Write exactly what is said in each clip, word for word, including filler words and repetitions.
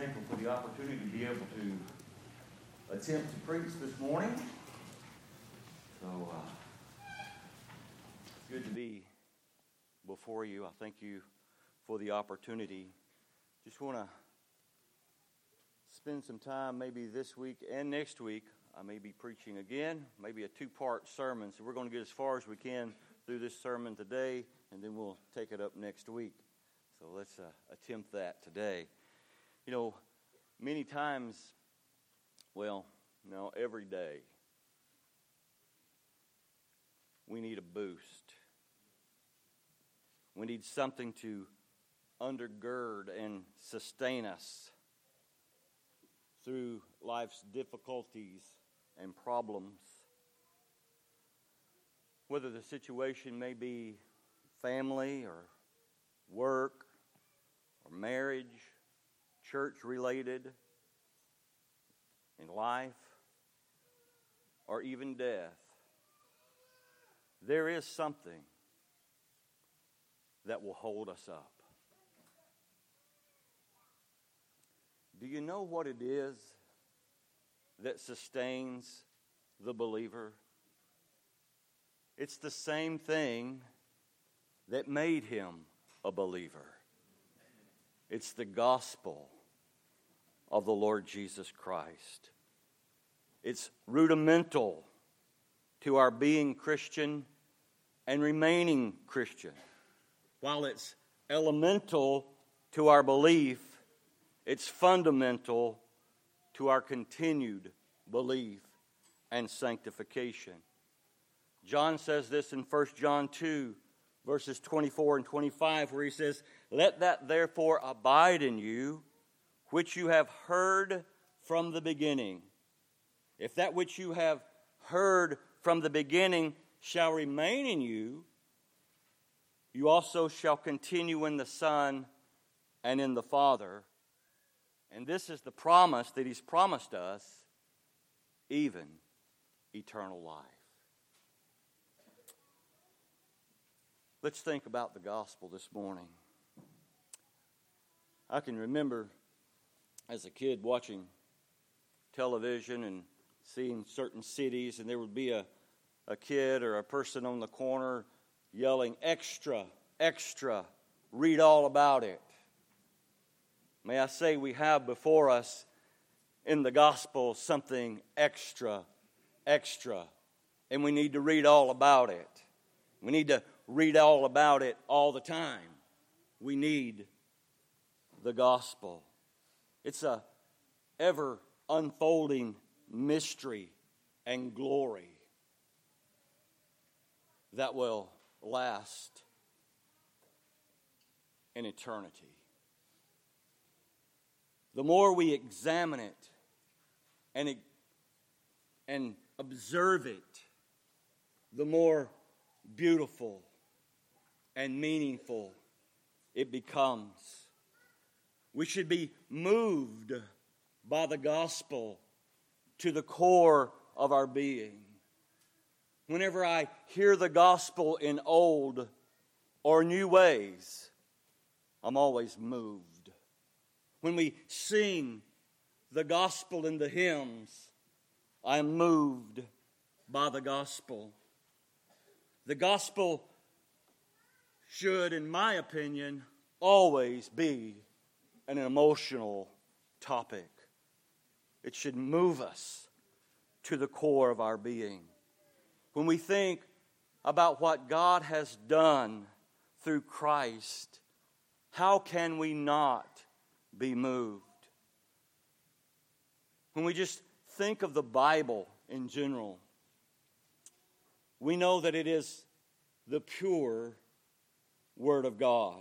thankful for the opportunity to be able to attempt to preach this morning. So, uh, it's good to be before you. I thank you for the opportunity. Just want to spend some time maybe this week and next week. I may be preaching again, maybe a two-part sermon. So we're going to get as far as we can through this sermon today, and then we'll take it up next week. So let's uh, attempt that today. You know, many times, well, no, every day, we need a boost. We need something to undergird and sustain us through life's difficulties and problems. Whether the situation may be family or work or marriage, church-related, in life, or even death, there is something that will hold us up. Do you know what it is that sustains the believer? It's the same thing that made him a believer. It's the gospel of the Lord Jesus Christ. It's rudimental to our being Christian and remaining Christian. While it's elemental to our belief, it's fundamental to our continued belief and sanctification. John says this in First John two, verses twenty-four and twenty-five, where he says, "Let that therefore abide in you, which you have heard from the beginning. If that which you have heard from the beginning shall remain in you, you also shall continue in the Son and in the Father." And this is the promise that He's promised us, even eternal life. Let's think about the gospel this morning. I can remember as a kid watching television and seeing certain cities, and there would be a, a kid or a person on the corner yelling, "Extra, extra, read all about it." May I say, we have before us in the gospel something extra, extra, and we need to read all about it. We need to read all about it all the time. We need the gospel. It's a ever unfolding mystery and glory that will last in eternity. The more we examine it and, and observe it, the more beautiful and meaningful it becomes. We should be moved by the gospel to the core of our being. Whenever I hear the gospel in old or new ways, I'm always moved. When we sing the gospel in the hymns, I am moved by the gospel. The gospel should, in my opinion, always be an emotional topic. It should move us to the core of our being. When we think about what God has done through Christ, how can we not be moved? When we just think of the Bible in general, we know that it is the pure Word of God.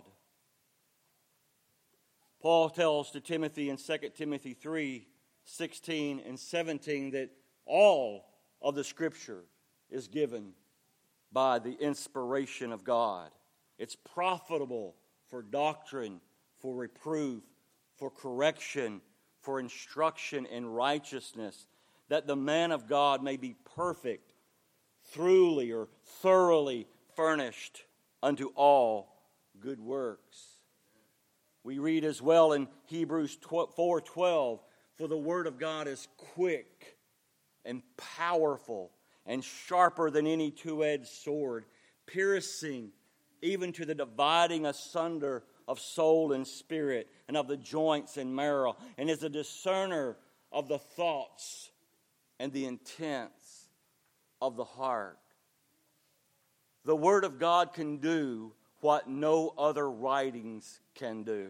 Paul tells to Timothy in Second Timothy three, sixteen and seventeen that all of the Scripture is given by the inspiration of God. It's profitable for doctrine, for reproof, for correction, for instruction in righteousness, that the man of God may be perfect, truly or thoroughly furnished unto all good works. We read as well in Hebrews four twelve, for the word of God is quick and powerful and sharper than any two-edged sword, piercing even to the dividing asunder of soul and spirit and of the joints and marrow, and is a discerner of the thoughts and the intents of the heart. The Word of God can do what no other writings can do.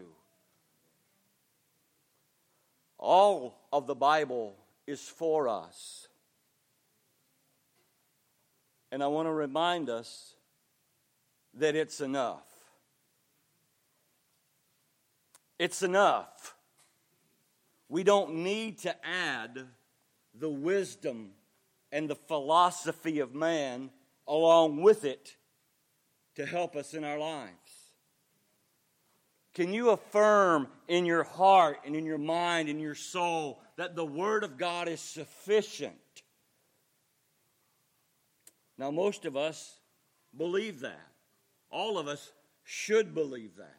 All of the Bible is for us. And I want to remind us that it's enough. It's enough. We don't need to add the wisdom and the philosophy of man along with it to help us in our lives. Can you affirm in your heart and in your mind and your soul that the Word of God is sufficient? Now, most of us believe that. All of us should believe that.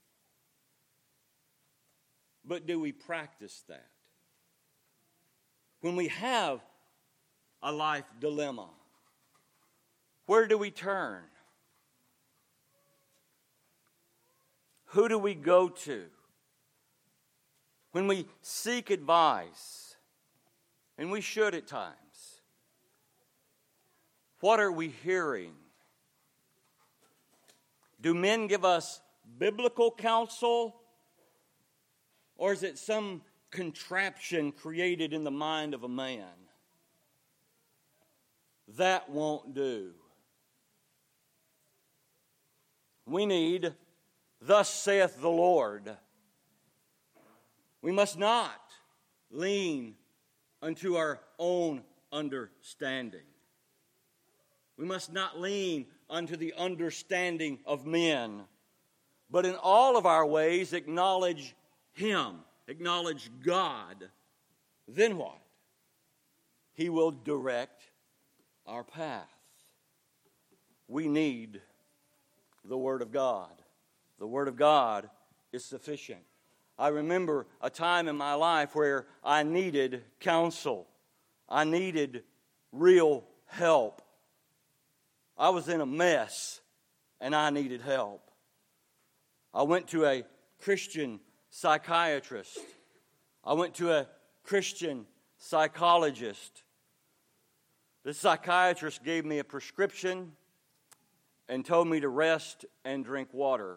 But do we practice that? When we have a life dilemma, where do we turn? Who do we go to? When we seek advice, and we should at times, what are we hearing? Do men give us biblical counsel? Or is it some contraption created in the mind of a man? That won't do. We need, thus saith the Lord. We must not lean unto our own understanding. We must not lean unto the understanding of men, but in all of our ways acknowledge Him, acknowledge God. Then what? He will direct our path. We need the Word of God. The Word of God is sufficient. I remember a time in my life where I needed counsel. I needed real help. I was in a mess, and I needed help. I went to a Christian psychiatrist. I went to a Christian psychologist. The psychiatrist gave me a prescription and told me to rest and drink water.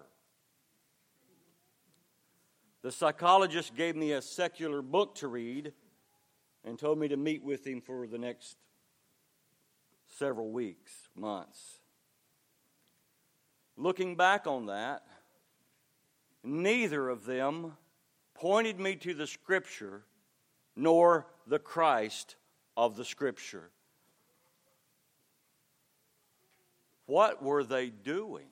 The psychologist gave me a secular book to read and told me to meet with him for the next several weeks, months. Looking back on that, neither of them pointed me to the Scripture nor the Christ of the Scripture. What were they doing?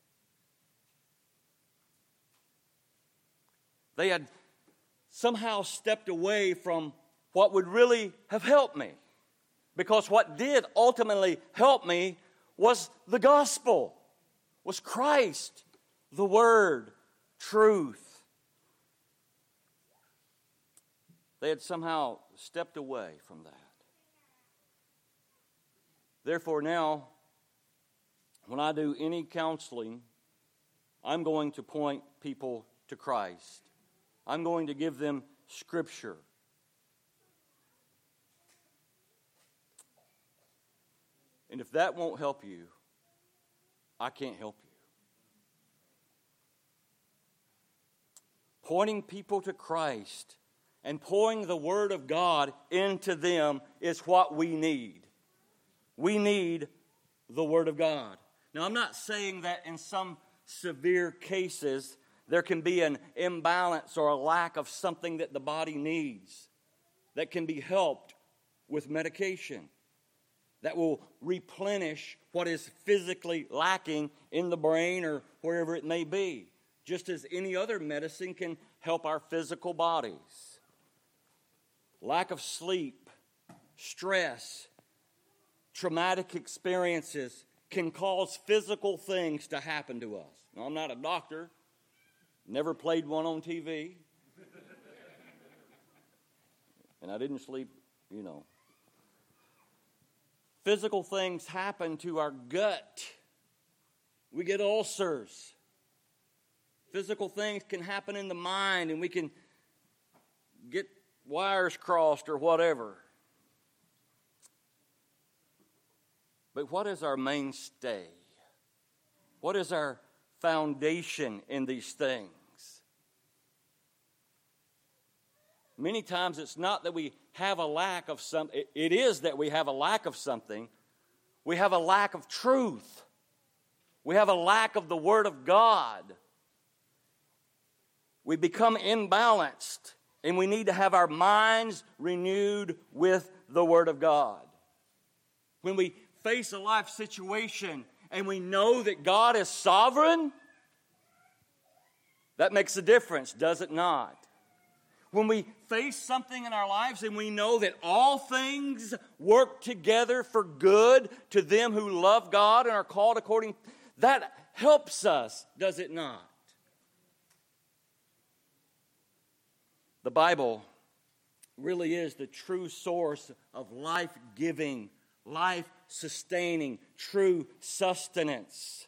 They had somehow stepped away from what would really have helped me. Because what did ultimately help me was the gospel, was Christ, the Word, truth. They had somehow stepped away from that. Therefore now, when I do any counseling, I'm going to point people to Christ. I'm going to give them Scripture. And if that won't help you, I can't help you. Pointing people to Christ and pouring the Word of God into them is what we need. We need the Word of God. Now, I'm not saying that in some severe cases there can be an imbalance or a lack of something that the body needs that can be helped with medication that will replenish what is physically lacking in the brain or wherever it may be, just as any other medicine can help our physical bodies. Lack of sleep, stress, traumatic experiences can cause physical things to happen to us. Now, I'm not a doctor, Never played one on T V. And I didn't sleep, you know. Physical things happen to our gut. We get ulcers. Physical things can happen in the mind, and we can get wires crossed or whatever. But what is our mainstay? What is our foundation in these things? Many times it's not that we have a lack of something. It is that we have a lack of something. We have a lack of truth. We have a lack of the Word of God. We become imbalanced, and we need to have our minds renewed with the Word of God. When we face a life situation and we know that God is sovereign, that makes a difference, does it not? When we face something in our lives and we know that all things work together for good to them who love God and are called according, that helps us, does it not? The Bible really is the true source of life-giving, life-sustaining, true sustenance.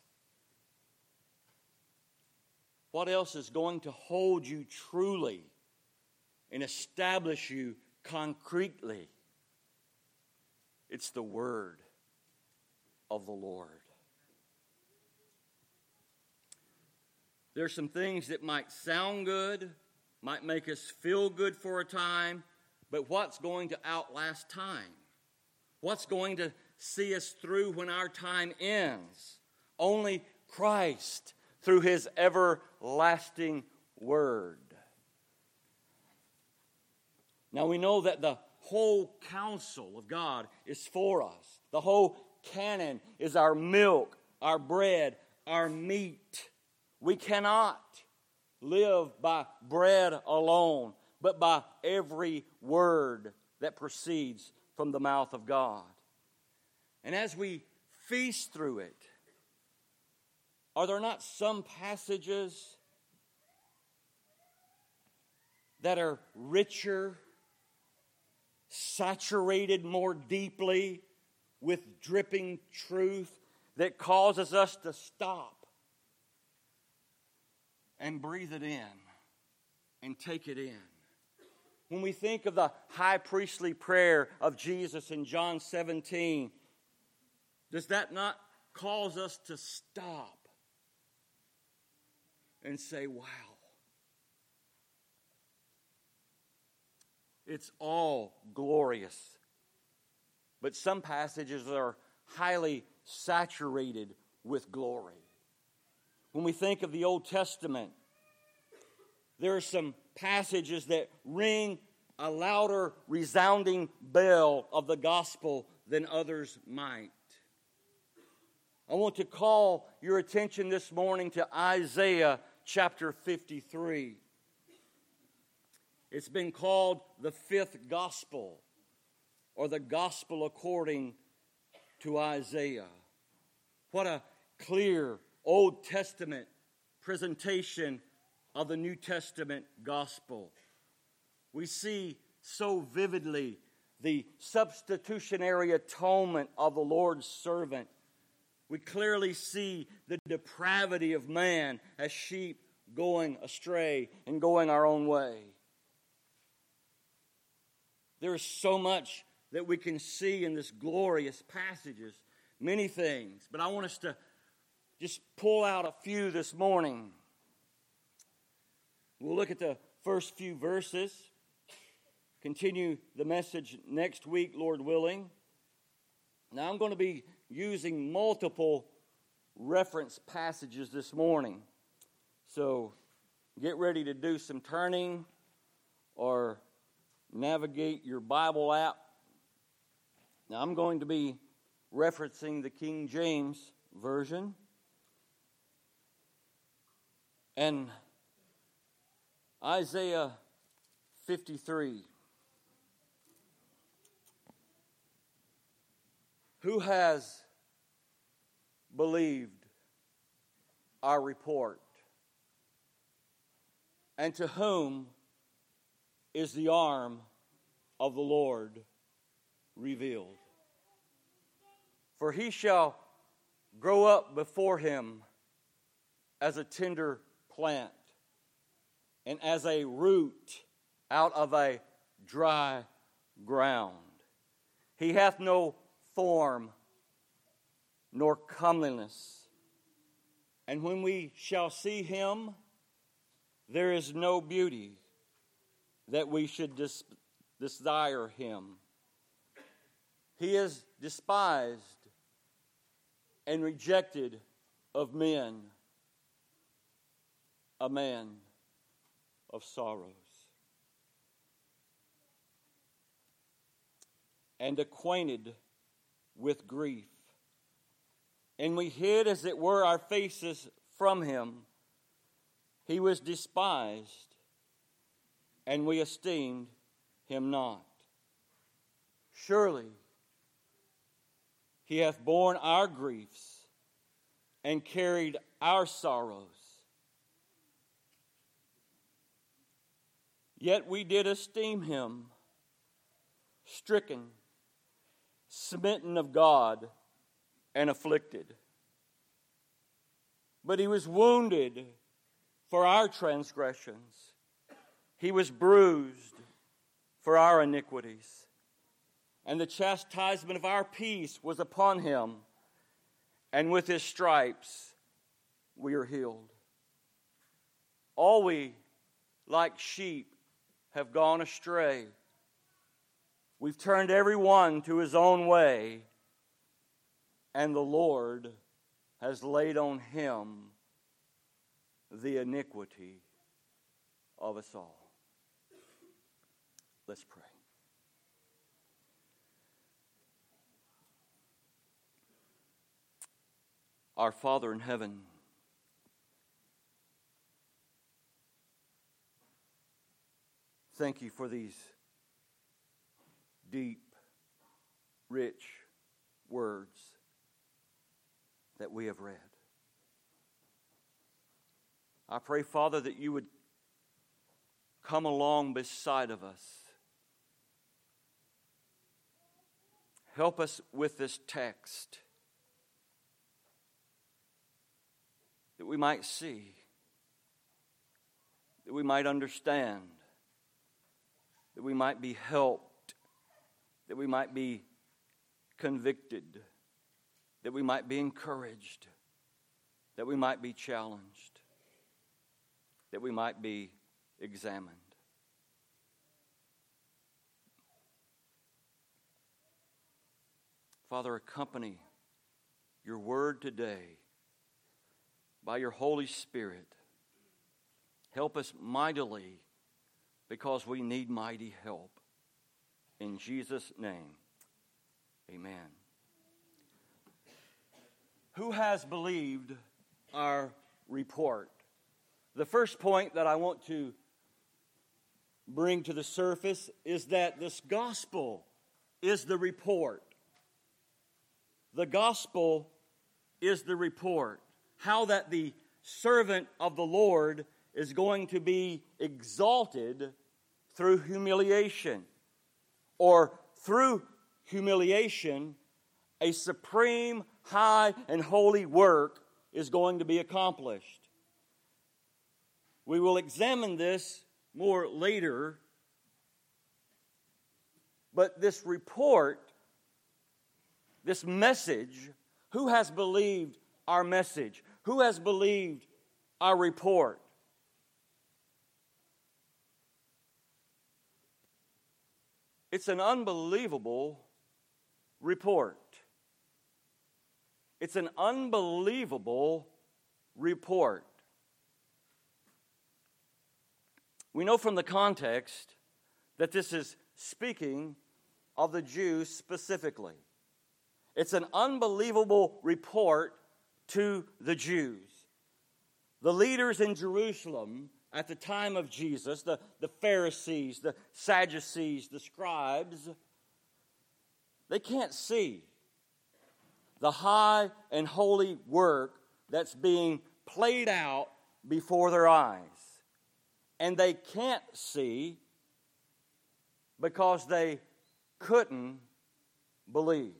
What else is going to hold you truly and establish you concretely? It's the Word of the Lord. There's some things that might sound good, might make us feel good for a time, but what's going to outlast time? What's going to see us through when our time ends? Only Christ through His everlasting Word. Now we know that the whole counsel of God is for us. The whole canon is our milk, our bread, our meat. We cannot live by bread alone, but by every word that proceeds from the mouth of God. And as we feast through it, are there not some passages that are richer, saturated more deeply with dripping truth that causes us to stop and breathe it in and take it in? When we think of the high priestly prayer of Jesus in John seventeen, does that not cause us to stop and say, wow, it's all glorious? But some passages are highly saturated with glory. When we think of the Old Testament, there are some passages that ring a louder, resounding bell of the gospel than others might. I want to call your attention this morning to Isaiah chapter fifty-three. It's been called the fifth gospel, or the gospel according to Isaiah. What a clear Old Testament presentation of the New Testament gospel. We see so vividly the substitutionary atonement of the Lord's servant. We clearly see the depravity of man as sheep going astray and going our own way. There is so much that we can see in this glorious passages, many things, but I want us to just pull out a few this morning. We'll look at the first few verses, continue the message next week, Lord willing. Now I'm going to be using multiple reference passages this morning. So get ready to do some turning or navigate your Bible app. Now I'm going to be referencing the King James Version. And Isaiah fifty-three. Who has believed our report? And to whom is the arm of the Lord revealed? For he shall grow up before him as a tender plant, and as a root out of a dry ground. He hath no form nor comeliness. And when we shall see him, there is no beauty that we should des- desire him. He is despised and rejected of men, a man of sorrows, and acquainted with grief. And we hid, as it were, our faces from him. He was despised, and we esteemed him not. Surely he hath borne our griefs and carried our sorrows. Yet we did esteem him stricken, smitten of God, and afflicted. But he was wounded for our transgressions. He was bruised for our iniquities. And the chastisement of our peace was upon him, and with his stripes we are healed. All we, like sheep, have gone astray. We've turned every one to his own way, and the Lord has laid on him the iniquity of us all. Let's pray. Our Father in heaven, thank you for these deep, rich words that we have read. I pray, Father, that you would come along beside of us. Help us with this text, that we might see, that we might understand, that we might be helped, that we might be convicted, that we might be encouraged, that we might be challenged, that we might be examined. Father, accompany your word today by your Holy Spirit. Help us mightily, because we need mighty help. In Jesus' name, amen. Who has believed our report? The first point that I want to bring to the surface is that this gospel is the report. The gospel is the report. How that the servant of the Lord is going to be exalted through humiliation, or through humiliation, a supreme, high, and holy work is going to be accomplished. We will examine this more later, but this report, this message, who has believed our message? Who has believed our report? It's an unbelievable report. It's an unbelievable report. We know from the context that this is speaking of the Jews specifically. It's an unbelievable report to the Jews. The leaders in Jerusalem at the time of Jesus, the, the Pharisees, the Sadducees, the scribes, they can't see the high and holy work that's being played out before their eyes. And they can't see because they couldn't believe.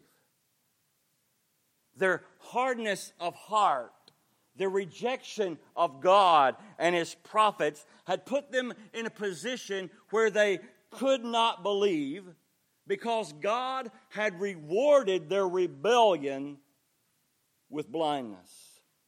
Their hardness of heart, their rejection of God and His prophets had put them in a position where they could not believe because God had rewarded their rebellion with blindness.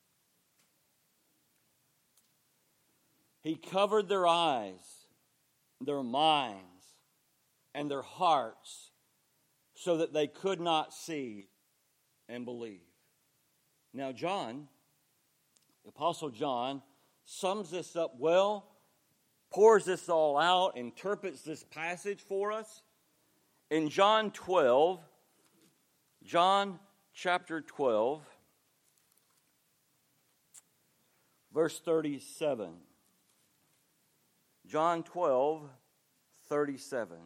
He covered their eyes, their minds, and their hearts so that they could not see and believe. Now, John, the Apostle John, sums this up well, pours this all out, interprets this passage for us. In John twelve, John chapter twelve, verse thirty-seven. John twelve, thirty-seven.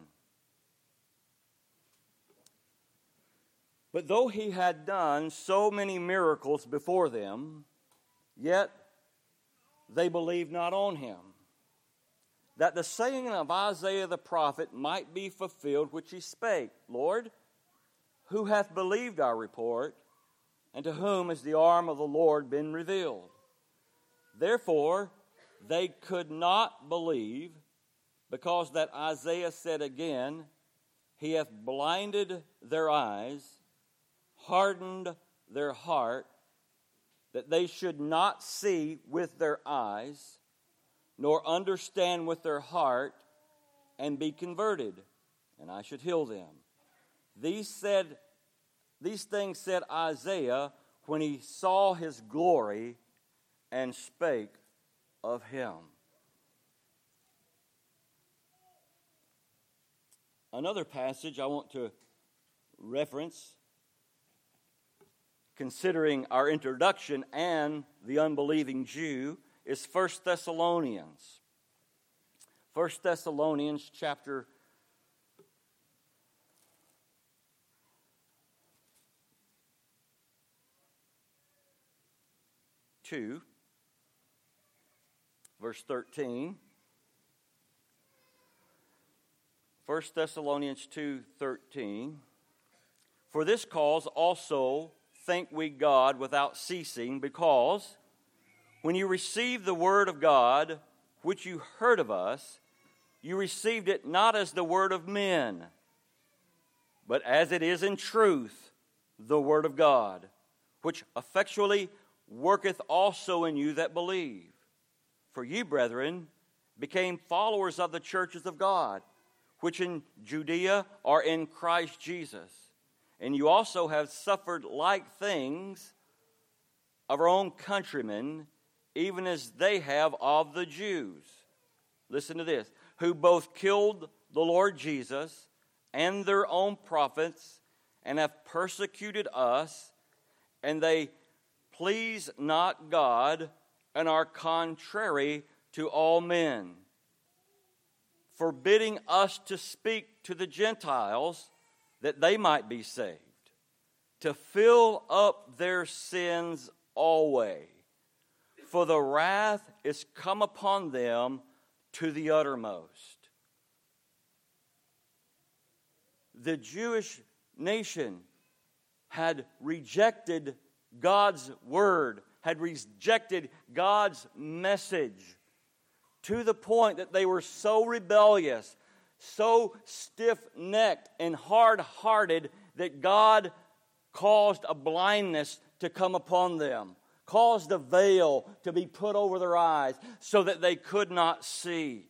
But though he had done so many miracles before them, yet they believed not on him, that the saying of Isaiah the prophet might be fulfilled, which he spake, Lord, who hath believed our report, and to whom has the arm of the Lord been revealed? Therefore they could not believe, because that Isaiah said again, He hath blinded their eyes, hardened their heart, that they should not see with their eyes, nor understand with their heart, and be converted, and I should heal them. These said, these things said Isaiah when he saw his glory and spake of him. Another passage I want to reference, considering our introduction and the unbelieving Jew, is First Thessalonians. First Thessalonians chapter two, verse thirteen. First Thessalonians two thirteen. For this cause also thank we God without ceasing, because when you received the word of God, which you heard of us, you received it not as the word of men, but as it is in truth, the word of God, which effectually worketh also in you that believe. For ye, brethren, became followers of the churches of God, which in Judea are in Christ Jesus. And you also have suffered like things of our own countrymen, even as they have of the Jews. Listen to this. Who both killed the Lord Jesus and their own prophets, and have persecuted us, and they please not God, and are contrary to all men, forbidding us to speak to the Gentiles, that they might be saved, to fill up their sins always. For the wrath is come upon them to the uttermost. The Jewish nation had rejected God's word, had rejected God's message, to the point that they were so rebellious, so stiff-necked and hard-hearted that God caused a blindness to come upon them, caused a veil to be put over their eyes so that they could not see.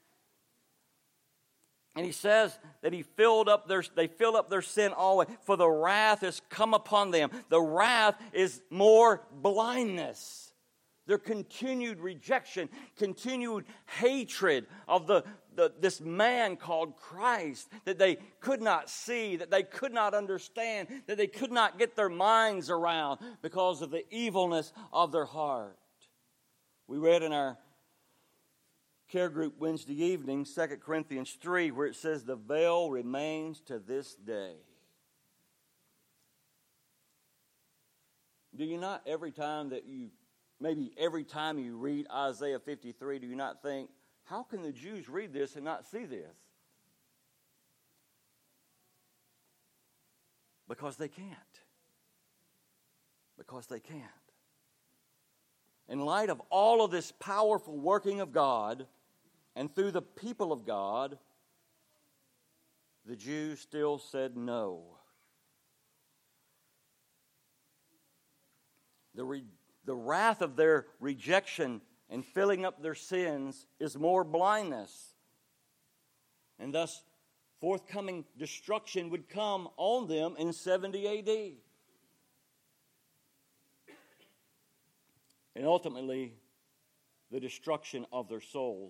And he says that he filled up their, they filled up their sin always, for the wrath has come upon them. The wrath is more blindness. Their continued rejection, continued hatred of the, the this man called Christ that they could not see, that they could not understand, that they could not get their minds around because of the evilness of their heart. We read in our care group Wednesday evening, Second Corinthians three, where it says, the veil remains to this day. Do you not, every time that you, maybe every time you read Isaiah fifty-three, do you not think, how can the Jews read this and not see this? Because they can't. Because they can't. In light of all of this powerful working of God, and through the people of God, the Jews still said no. The, re- the wrath of their rejection and filling up their sins is more blindness. And thus, forthcoming destruction would come on them in seventy A D. And ultimately, the destruction of their souls.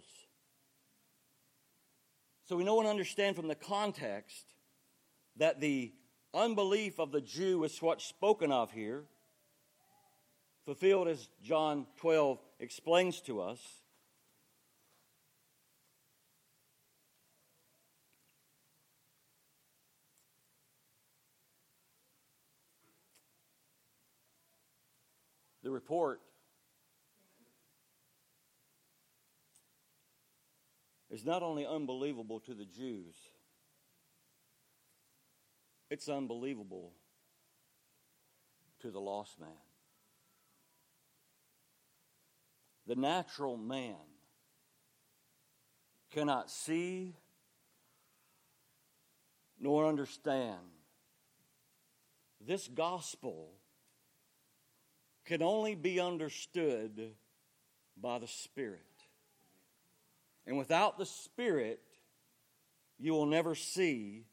So we know and understand from the context that the unbelief of the Jew is what's spoken of here, fulfilled as John twelve explains to us. The report is not only unbelievable to the Jews, it's unbelievable to the lost man. The natural man cannot see nor understand. This gospel can only be understood by the Spirit. And without the Spirit, you will never see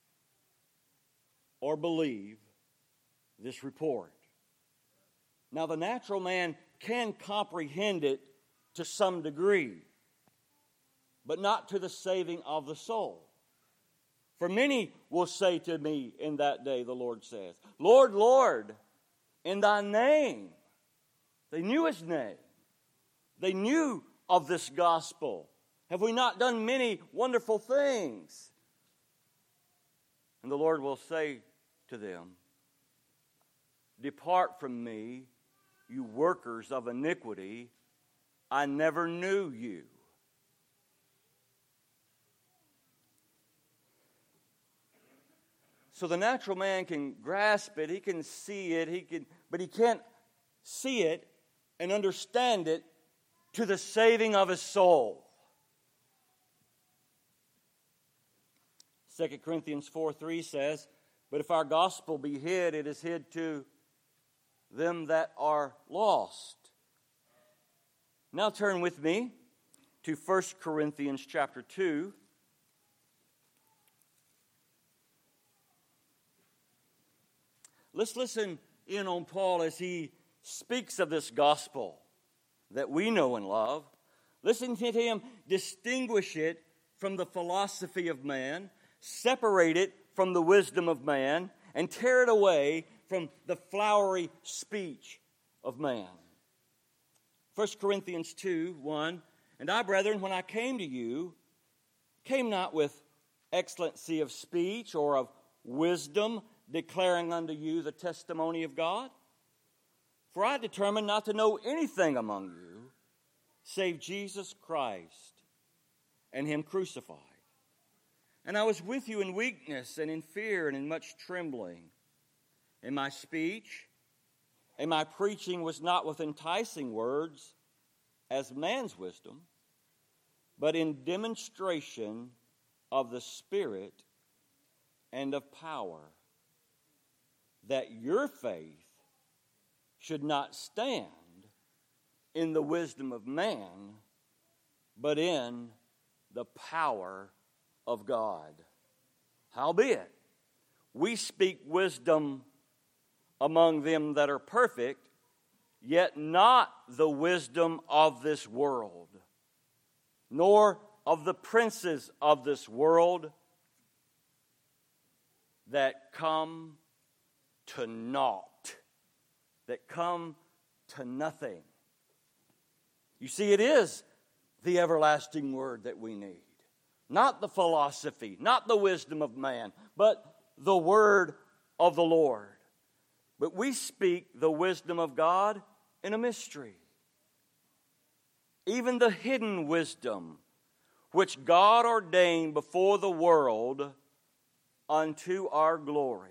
or believe this report. Now, the natural man can comprehend it to some degree, but not to the saving of the soul. For many will say to me in that day, the Lord says, Lord, Lord, in thy name. They knew his name. They knew of this gospel. Have we not done many wonderful things? And the Lord will say to them, depart from me, you workers of iniquity. I never knew you. So the natural man can grasp it, he can see it, he can, but he can't see it and understand it to the saving of his soul. Second Corinthians four three says, but if our gospel be hid, it is hid to them that are lost. Now turn with me to First Corinthians chapter two. Let's listen in on Paul as he speaks of this gospel that we know and love. Listen to him distinguish it from the philosophy of man, separate it from the wisdom of man, and tear it away from the flowery speech of man. First Corinthians two one, and I, brethren, when I came to you, came not with excellency of speech or of wisdom, declaring unto you the testimony of God. For I determined not to know anything among you, save Jesus Christ and him crucified. And I was with you in weakness and in fear and in much trembling. And my speech and my preaching was not with enticing words as man's wisdom, but in demonstration of the Spirit and of power, that your faith should not stand in the wisdom of man, but in the power of God. Howbeit, we speak wisdom among them that are perfect, yet not the wisdom of this world, nor of the princes of this world that come to naught, that come to nothing. You see, it is the everlasting word that we need. Not the philosophy, not the wisdom of man, but the word of the Lord. But we speak the wisdom of God in a mystery. Even the hidden wisdom which God ordained before the world unto our glory.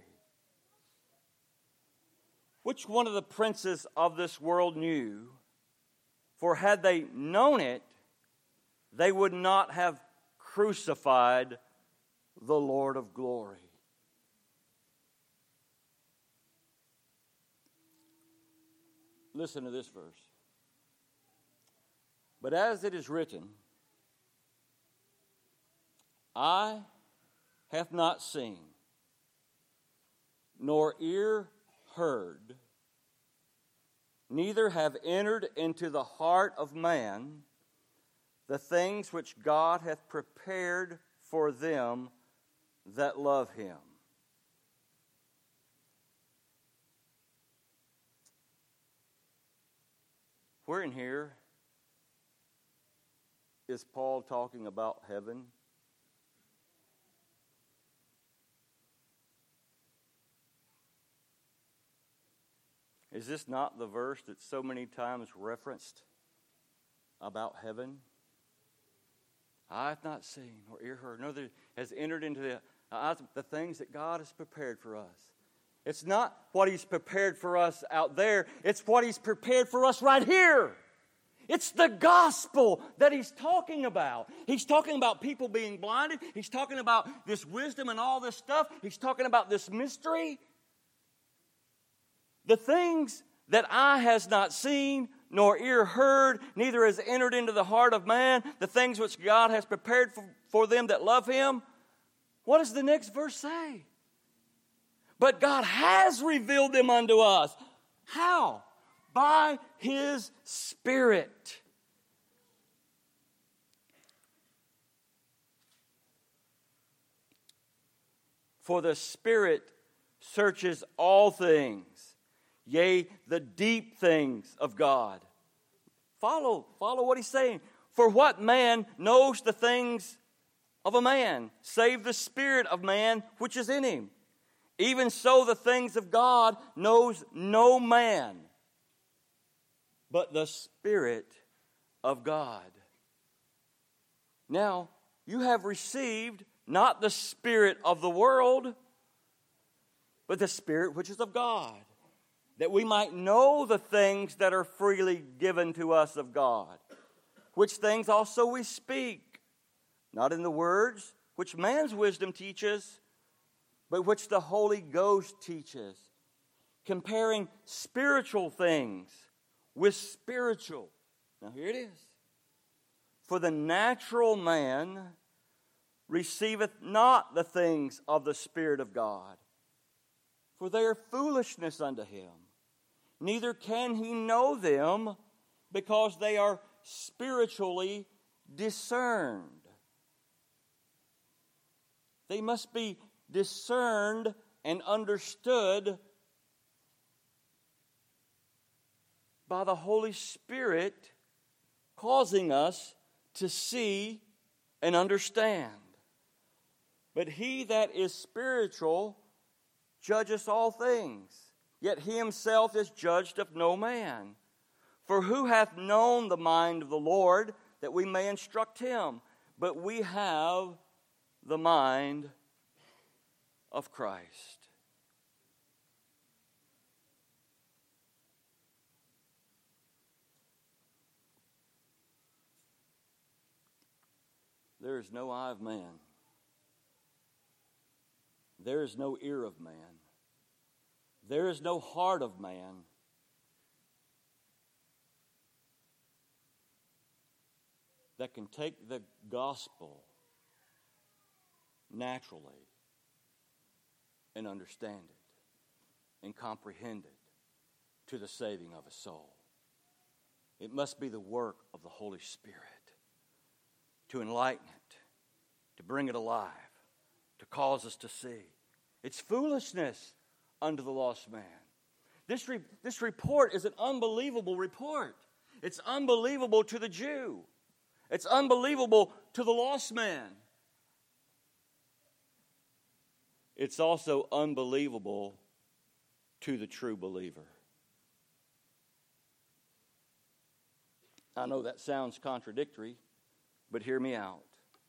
Which one of the princes of this world knew? For had they known it, they would not have crucified the Lord of glory. Listen to this verse. But as it is written, eye hath not seen, nor ear heard, neither have entered into the heart of man the things which God hath prepared for them that love Him. Where in here is Paul talking about heaven? Is this not the verse that's so many times referenced about heaven? Eye hath not seen, nor ear heard, nor has entered into the, uh, the things that God has prepared for us. It's not what He's prepared for us out there. It's what He's prepared for us right here. It's the gospel that He's talking about. He's talking about people being blinded. He's talking about this wisdom and all this stuff. He's talking about this mystery. The things that eye has not seen, nor ear heard, neither has entered into the heart of man, the things which God has prepared for, for them that love Him. What does the next verse say? But God has revealed them unto us. How? By His Spirit. For the Spirit searches all things, yea, the deep things of God. Follow, follow what He's saying. For what man knows the things of a man, save the spirit of man which is in him? Even so the things of God knows no man, but the Spirit of God. Now, you have received not the spirit of the world, but the Spirit which is of God, that we might know the things that are freely given to us of God, which things also we speak, not in the words which man's wisdom teaches, but which the Holy Ghost teaches, comparing spiritual things with spiritual. Now here it is. For the natural man receiveth not the things of the Spirit of God, for they are foolishness unto him. Neither can he know them, because they are spiritually discerned. They must be discerned and understood by the Holy Spirit, causing us to see and understand. But he that is spiritual judgeth all things, yet he himself is judged of no man. For who hath known the mind of the Lord, that we may instruct him? But we have the mind of Christ. There is no eye of man. There is no ear of man. There is no heart of man that can take the gospel naturally and understand it and comprehend it to the saving of a soul. It must be the work of the Holy Spirit to enlighten it, to bring it alive, to cause us to see. It's foolishness unto the lost man. This, re- this report is an unbelievable report. It's unbelievable to the Jew. It's unbelievable to the lost man. It's also unbelievable to the true believer. I know that sounds contradictory, but hear me out.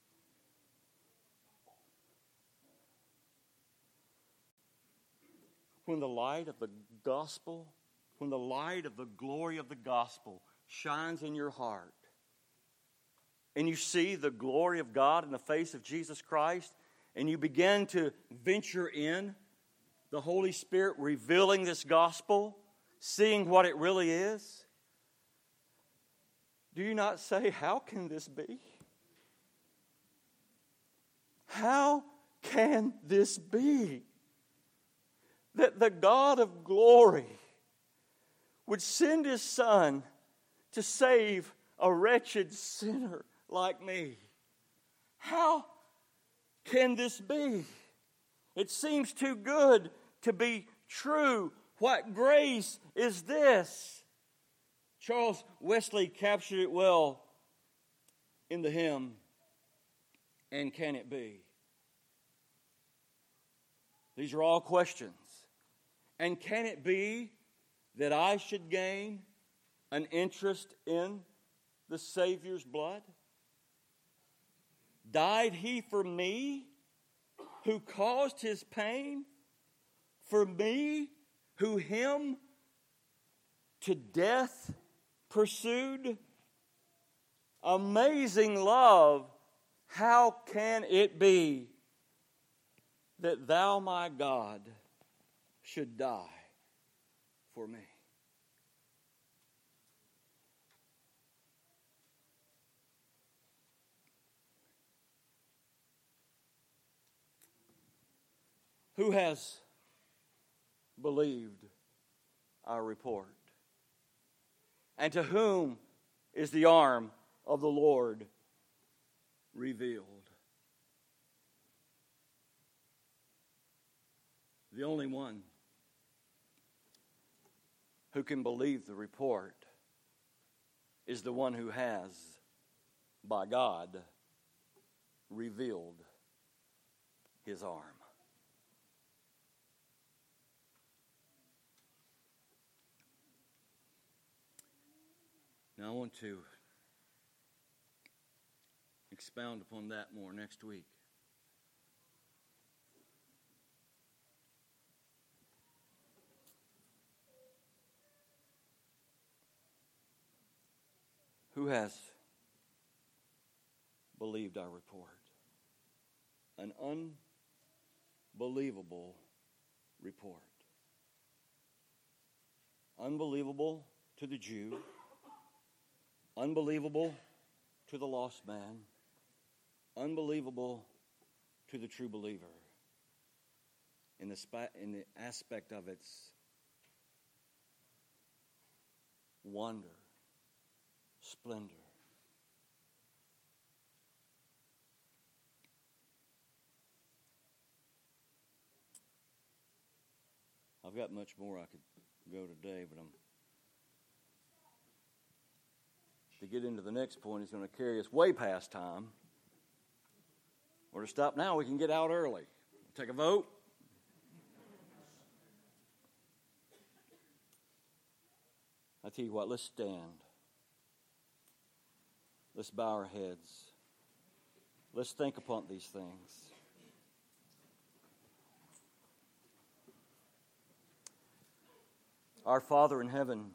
when the light of the gospel, when the light of the glory of the gospel shines in your heart, and you see the glory of God in the face of Jesus Christ, and you begin to venture in, the Holy Spirit revealing this gospel, seeing what it really is, do you not say, how can this be? How can this be? That the God of glory would send His Son to save a wretched sinner like me. How can this be? It seems too good to be true. What grace is this? Charles Wesley captured it well in the hymn, "And Can It Be?" These are all questions. And can it be that I should gain an interest in the Savior's blood? Died He for me, who caused His pain? For me, who Him to death pursued? Amazing love, how can it be that Thou, my God, should die for me? Who has believed our report? And to whom is the arm of the Lord revealed? The only one who can believe the report is the one who has, by God, revealed His arm. Now I want to expound upon that more next week. Who has believed our report? An unbelievable report. Unbelievable to the Jew. Unbelievable to the lost man. Unbelievable to the true believer. In the, spa- in the aspect of its wonder, splendor. I've got much more I could go today, but I'm to get into the next point is going to carry us way past time. Or to stop now, we can get out early. Take a vote. I tell you what, let's stand. Let's bow our heads. Let's think upon these things. Our Father in heaven,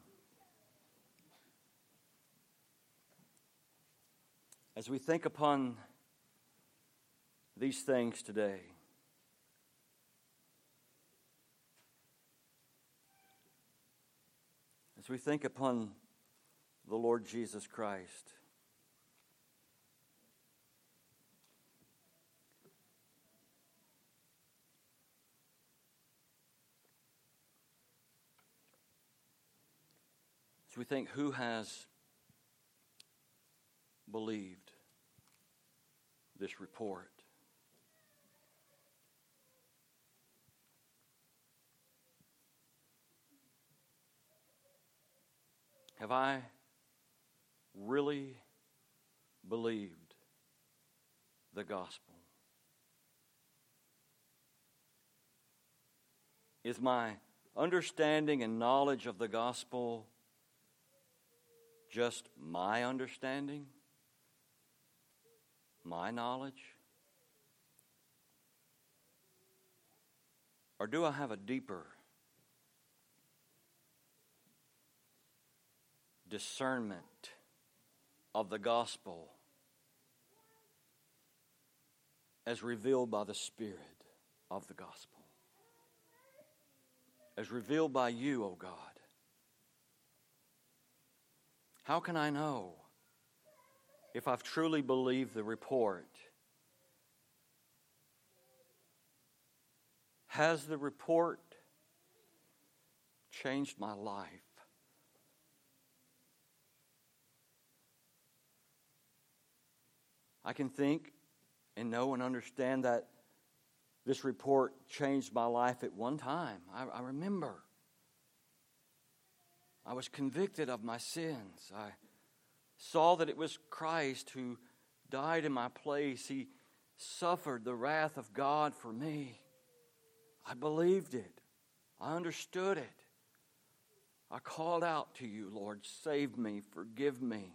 as we think upon these things today, as we think upon the Lord Jesus Christ, as we think who has believed this report, have I really believed the gospel? Is my understanding and knowledge of the gospel just my understanding? My knowledge? Or do I have a deeper discernment of the gospel as revealed by the Spirit of the gospel. As revealed by you, O God. How can I know if I've truly believed the report? Has the report changed my life? I can think and know and understand that this report changed my life at one time. I, I remember. I was convicted of my sins. I saw that it was Christ who died in my place. He suffered the wrath of God for me. I believed it. I understood it. I called out to you, Lord, save me, forgive me.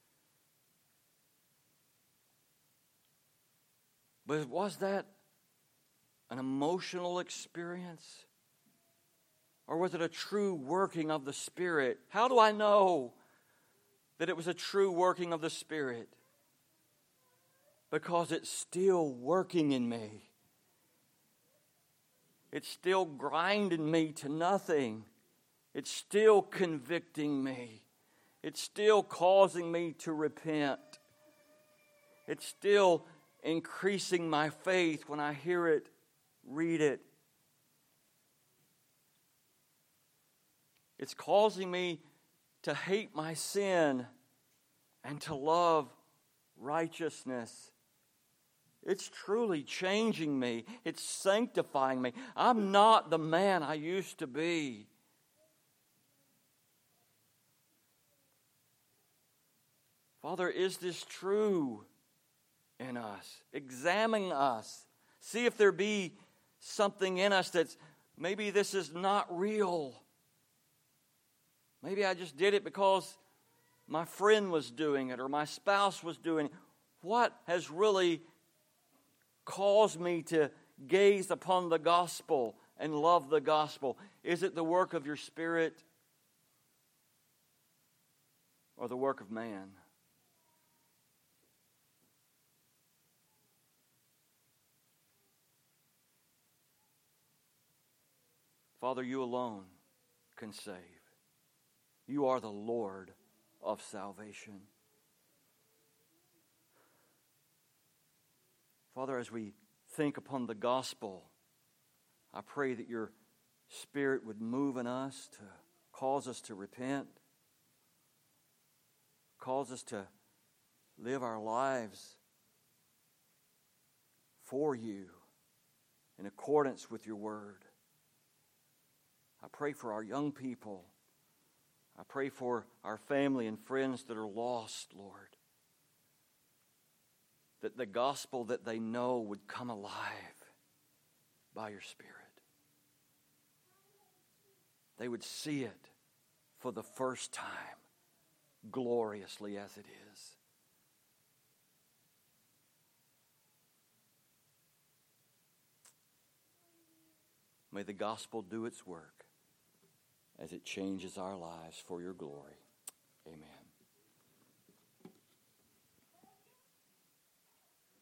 But was that an emotional experience? Or was it a true working of the Spirit? How do I know that it was a true working of the Spirit? Because it's still working in me. It's still grinding me to nothing. It's still convicting me. It's still causing me to repent. It's still increasing my faith when I hear it, read it. It's causing me to hate my sin and to love righteousness. It's truly changing me. It's sanctifying me. I'm not the man I used to be. Father, is this true in us? Examine us. See if there be something in us that's, maybe this is not real. Maybe I just did it because my friend was doing it or my spouse was doing it. What has really caused me to gaze upon the gospel and love the gospel? Is it the work of your Spirit or the work of man? Father, you alone can save. You are the Lord of salvation. Father, as we think upon the gospel, I pray that your Spirit would move in us to cause us to repent, cause us to live our lives for you in accordance with your word. I pray for our young people. I pray for our family and friends that are lost, Lord. That the gospel that they know would come alive by your Spirit. They would see it for the first time, gloriously as it is. May the gospel do its work as it changes our lives for your glory. Amen.